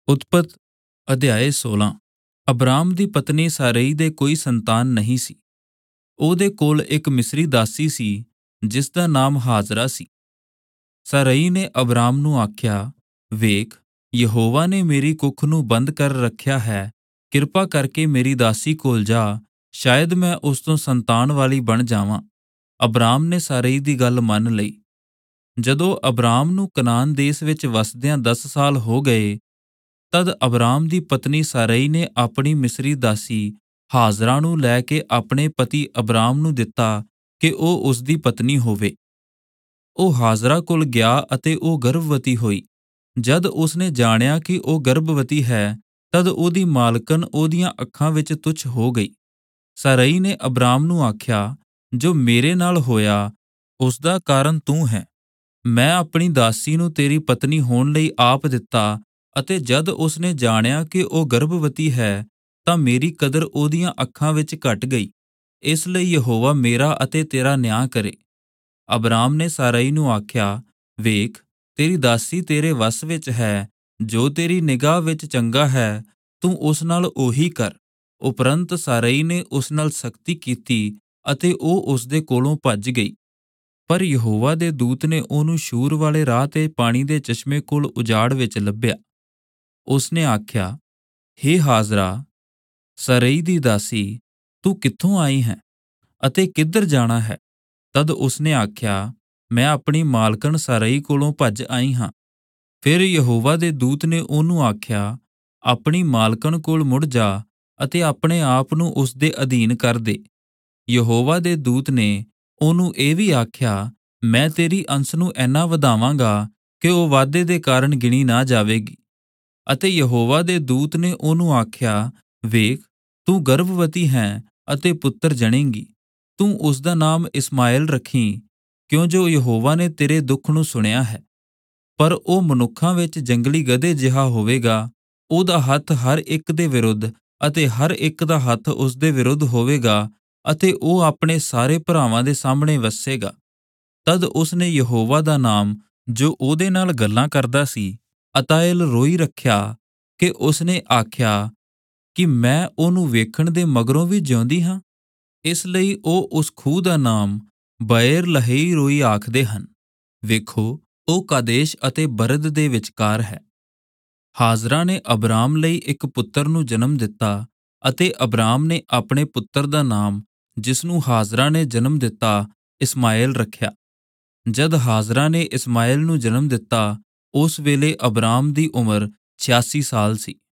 ਉਤਪਤ ਅਧਿਆਇ 16। ਅਬਰਾਮ ਦੀ ਪਤਨੀ ਸਾਰਈ ਦੇ ਕੋਈ ਸੰਤਾਨ ਨਹੀਂ ਸੀ। ਉਹਦੇ ਕੋਲ ਇੱਕ ਮਿਸਰੀ ਦਾਸੀ ਸੀ ਜਿਸ ਦਾ ਨਾਮ ਹਾਜ਼ਰਾ ਸੀ। ਸਾਰਈ ਨੇ ਅਬਰਾਮ ਨੂੰ ਆਖਿਆ, ਵੇਖ, ਯਹੋਵਾ ਨੇ ਮੇਰੀ ਕੁੱਖ ਨੂੰ ਬੰਦ ਕਰ ਰੱਖਿਆ ਹੈ, ਕਿਰਪਾ ਕਰਕੇ ਮੇਰੀ ਦਾਸੀ ਕੋਲ ਜਾ, ਸ਼ਾਇਦ ਮੈਂ ਉਸ ਤੋਂ ਸੰਤਾਨ ਵਾਲੀ ਬਣ ਜਾਵਾਂ। ਅਬਰਾਮ ਨੇ ਸਾਰਈ ਦੀ ਗੱਲ ਮੰਨ ਲਈ। ਜਦੋਂ ਅਬਰਾਮ ਨੂੰ ਕਨਾਨ ਦੇਸ ਵਿੱਚ ਵਸਦਿਆਂ 10 ਸਾਲ ਹੋ ਗਏ, ਤਦ ਅਬਰਾਮ ਦੀ ਪਤਨੀ ਸਾਰਈ ਨੇ ਆਪਣੀ ਮਿਸਰੀ ਦਾਸੀ ਹਾਜ਼ਰਾ ਨੂੰ ਲੈ ਕੇ ਆਪਣੇ ਪਤੀ ਅਬਰਾਮ ਨੂੰ ਦਿੱਤਾ ਕਿ ਉਹ ਉਸ ਦੀ ਪਤਨੀ ਹੋਵੇ। ਉਹ ਹਾਜ਼ਰਾ ਕੋਲ ਗਿਆ ਅਤੇ ਉਹ ਗਰਭਵਤੀ ਹੋਈ। ਜਦ ਉਸਨੇ ਜਾਣਿਆ ਕਿ ਉਹ ਗਰਭਵਤੀ ਹੈ, ਤਦ ਉਹਦੀ ਮਾਲਕਨ ਉਹਦੀਆਂ ਅੱਖਾਂ ਵਿੱਚ ਤੁੱਛ ਹੋ ਗਈ। ਸਾਰਈ ਨੇ ਅਬਰਾਮ ਨੂੰ ਆਖਿਆ, ਜੋ ਮੇਰੇ ਨਾਲ ਹੋਇਆ ਉਸ ਦਾ ਕਾਰਨ ਤੂੰ ਹੈ। ਮੈਂ ਆਪਣੀ ਦਾਸੀ ਨੂੰ ਤੇਰੀ ਪਤਨੀ ਹੋਣ ਲਈ ਆਪ ਦਿੱਤਾ, ਅਤੇ ਜਦ ਉਸਨੇ ਜਾਣਿਆ ਕਿ ਉਹ ਗਰਭਵਤੀ ਹੈ, ਤਾਂ ਮੇਰੀ ਕਦਰ ਉਹਦੀਆਂ ਅੱਖਾਂ ਵਿੱਚ ਘਟ ਗਈ। ਇਸ ਲਈ ਯਹੋਵਾ ਮੇਰਾ ਅਤੇ ਤੇਰਾ ਨਿਆਂ ਕਰੇ। ਅਬਰਾਮ ਨੇ ਸਾਰਈ ਨੂੰ ਆਖਿਆ, ਵੇਖ, ਤੇਰੀ ਦਾਸੀ ਤੇਰੇ ਵੱਸ ਵਿੱਚ ਹੈ, ਜੋ ਤੇਰੀ ਨਿਗਾਹ ਵਿੱਚ ਚੰਗਾ ਹੈ, ਤੂੰ ਉਸ ਨਾਲ ਉਹੀ ਕਰ। ਉਪਰੰਤ ਸਾਰਈ ਨੇ ਉਸ ਨਾਲ ਸਖਤੀ ਕੀਤੀ ਅਤੇ ਉਹ ਉਸ ਦੇ ਕੋਲੋਂ ਭੱਜ ਗਈ। ਪਰ ਯਹੋਵਾ ਦੇ ਦੂਤ ਨੇ ਉਹਨੂੰ ਸ਼ੂਰ ਵਾਲੇ ਰਾਹ ਤੇ ਪਾਣੀ ਦੇ ਚਸ਼ਮੇ ਕੋਲ ਉਜਾੜ ਵਿੱਚ ਲੱਭਿਆ। ਉਸਨੇ ਆਖਿਆ, ਹੇ ਹਾਜ਼ਰਾ, ਸਾਰਈ ਦੀ ਦਾਸੀ, ਤੂੰ ਕਿੱਥੋਂ ਆਈ ਹੈ ਅਤੇ ਕਿੱਧਰ ਜਾਣਾ ਹੈ? ਤਦ ਉਸਨੇ ਆਖਿਆ, ਮੈਂ ਆਪਣੀ ਮਾਲਕਣ ਸਾਰਈ ਕੋਲੋਂ ਭੱਜ ਆਈ ਹਾਂ। ਫਿਰ ਯਹੋਵਾ ਦੇ ਦੂਤ ਨੇ ਉਹਨੂੰ ਆਖਿਆ, ਆਪਣੀ ਮਾਲਕਣ ਕੋਲ ਮੁੜ ਜਾ ਅਤੇ ਆਪਣੇ ਆਪ ਨੂੰ ਉਸ ਦੇ ਅਧੀਨ ਕਰ ਦੇ। ਯਹੋਵਾ ਦੇ ਦੂਤ ਨੇ ਉਹਨੂੰ ਇਹ ਵੀ ਆਖਿਆ, ਮੈਂ ਤੇਰੀ ਅੰਸ ਨੂੰ ਐਨਾ ਵਧਾਵਾਂਗਾ ਕਿ ਉਹ ਵਾਧੇ ਦੇ ਕਾਰਨ ਗਿਣੀ ਨਾ ਜਾਵੇਗੀ। ਅਤੇ ਯਹੋਵਾ ਦੇ ਦੂਤ ਨੇ ਉਹਨੂੰ ਆਖਿਆ, ਵੇਖ, ਤੂੰ ਗਰਭਵਤੀ ਹੈ ਅਤੇ ਪੁੱਤਰ ਜਣੇਂਗੀ। ਤੂੰ ਉਸ ਦਾ ਨਾਮ ਇਸਮਾਏਲ ਰੱਖੀਂ, ਕਿਉਂ ਜੋ ਯਹੋਵਾ ਨੇ ਤੇਰੇ ਦੁੱਖ ਨੂੰ ਸੁਣਿਆ ਹੈ। ਪਰ ਉਹ ਮਨੁੱਖਾਂ ਵਿੱਚ ਜੰਗਲੀ ਗਧੇ ਜਿਹਾ ਹੋਵੇਗਾ। ਉਹਦਾ ਹੱਥ ਹਰ ਇੱਕ ਦੇ ਵਿਰੁੱਧ ਅਤੇ ਹਰ ਇੱਕ ਦਾ ਹੱਥ ਉਸ ਦੇ ਵਿਰੁੱਧ ਹੋਵੇਗਾ, ਅਤੇ ਉਹ ਆਪਣੇ ਸਾਰੇ ਭਰਾਵਾਂ ਦੇ ਸਾਹਮਣੇ ਵੱਸੇਗਾ। ਤਦ ਉਸਨੇ ਯਹੋਵਾ ਦਾ ਨਾਮ, ਜੋ ਉਹਦੇ ਨਾਲ ਗੱਲਾਂ ਕਰਦਾ ਸੀ, ਅਤਾਇਲ ਰੋਈ ਰੱਖਿਆ, ਕਿ ਉਸਨੇ ਆਖਿਆ ਕਿ ਮੈਂ ਉਹਨੂੰ ਵੇਖਣ ਦੇ ਮਗਰੋਂ ਵੀ ਜਿਉਂਦੀ ਹਾਂ। ਇਸ ਲਈ ਉਹ ਉਸ ਖੂਹ ਦਾ ਨਾਮ ਬਏਰ ਲਹਈ ਰੋਈ ਆਖਦੇ ਹਨ। ਵੇਖੋ, ਉਹ ਕਾਦੇਸ਼ ਅਤੇ ਬਰਦ ਦੇ ਵਿਚਕਾਰ ਹੈ। ਹਾਜ਼ਰਾ ਨੇ ਅਬਰਾਮ ਲਈ ਇੱਕ ਪੁੱਤਰ ਨੂੰ ਜਨਮ ਦਿੱਤਾ, ਅਤੇ ਅਬਰਾਮ ਨੇ ਆਪਣੇ ਪੁੱਤਰ ਦਾ ਨਾਮ, ਜਿਸਨੂੰ ਹਾਜ਼ਰਾ ਨੇ ਜਨਮ ਦਿੱਤਾ, ਇਸਮਾਏਲ ਰੱਖਿਆ। ਜਦ ਹਾਜ਼ਰਾ ਨੇ ਇਸਮਾਏਲ ਨੂੰ ਜਨਮ ਦਿੱਤਾ, ਉਸ ਵੇਲੇ ਅਬਰਾਮ ਦੀ ਉਮਰ 86 ਸਾਲ ਸੀ।